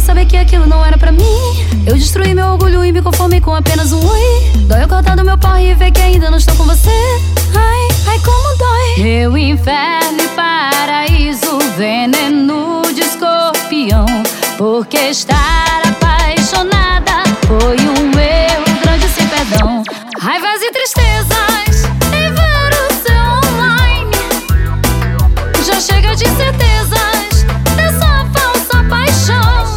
saber que aquilo não era pra mim. Eu destruí meu orgulho e me conformei com apenas um oi. Dói eu cortar do meu pau e ver que ainda não estou com você. Ai, ai como dói. Meu inferno e paraíso, veneno de escorpião. Porque estar apaixonada foi um erro grande sem perdão. Raivas e tristezas em ver o seu online. Já chega de certezas dessa falsa paixão.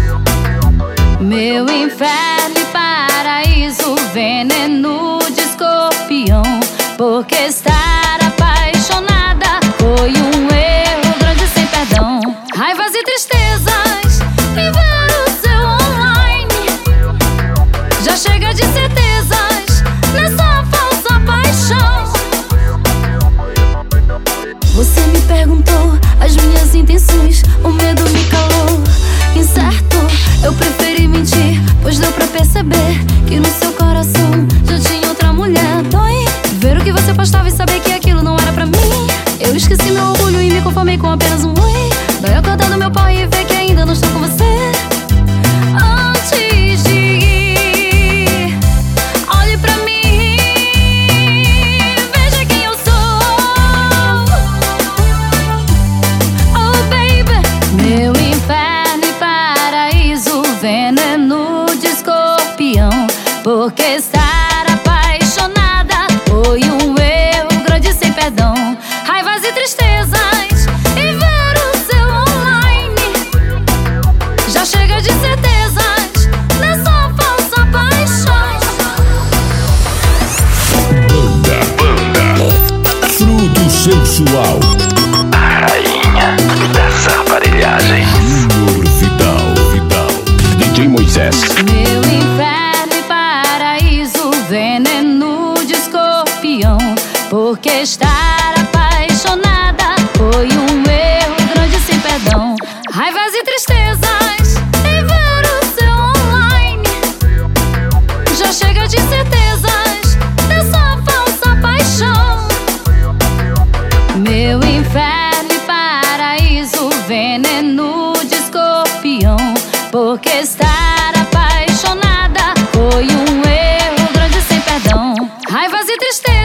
Meu inferno e paraíso, veneno de escorpião. Porque estar apaixonada foi um erro grande sem perdão. Raivas e tristezas em ver o seu online. Já chega de certezas nessa falsa paixão. Você me perguntou as minhas intenções, o medo me calou. Incerto, eu preferi mentir, pois deu pra perceber que no seu coração já tinha outra mulher. Dói ver o que você postava e saber que aquilo não era pra mim. Eu esqueci meu orgulho e me conformei com apenas um oi. Dói acordar no meu pau e ver que ainda não estou com você. Antes de ir, olhe pra mim, veja quem eu sou. Oh baby, meu inferno e paraíso, veneno de escorpião. Porque estar apaixonada foi um erro grande sem perdão. Raivas e tristezas em ver o seu online. Já chega de certezas nessa falsa paixão. Banda Fruto Sensual, A rainha dessa aparelhagem. Júnior Vidal, DJ Moisés. Meu inferno e paraíso, veneno de escorpião. Porque estar apaixonada foi um erro grande sem perdão. Raivas e tristezas em ver o seu online. Já chega de certezas dessa falsa paixão. Meu inferno e paraíso, veneno de escorpião. Porque estar apaixonada foi um erro grande sem perdão. Raivas e tristezas